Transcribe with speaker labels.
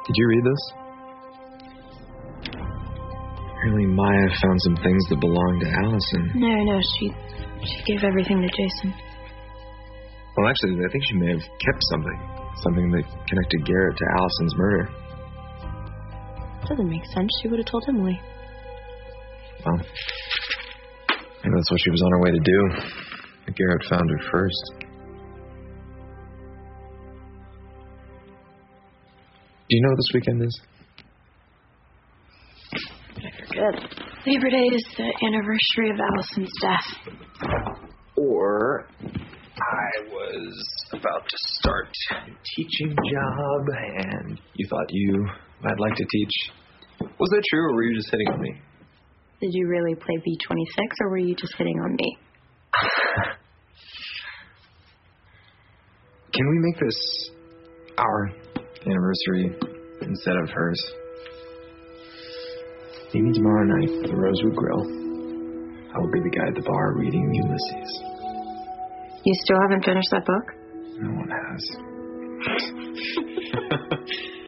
Speaker 1: Did you read this? Apparently Maya found some things that belonged to Allison.
Speaker 2: No, she gave everything to Jason.
Speaker 1: Well, actually, I think she may have kept something that connected Garrett to Allison's murder.
Speaker 2: Doesn't make sense. She would have told Emily.
Speaker 1: Well, maybe that's what she was on her way to do. Garrett found her first. Do you know what this weekend is?
Speaker 2: I forget. Labor Day is the anniversary of Allison's death.
Speaker 1: Or I was about to start a teaching job, and you thought you might like to teach. Was that true, or were you just hitting on me?
Speaker 2: Did you really play B-26, or were you just hitting on me?
Speaker 1: Can we make this our anniversary instead of hers? Meet me tomorrow night at the Rosewood Grill. I will be the guy at the bar reading Ulysses.
Speaker 2: You still haven't finished that book?
Speaker 1: No one has.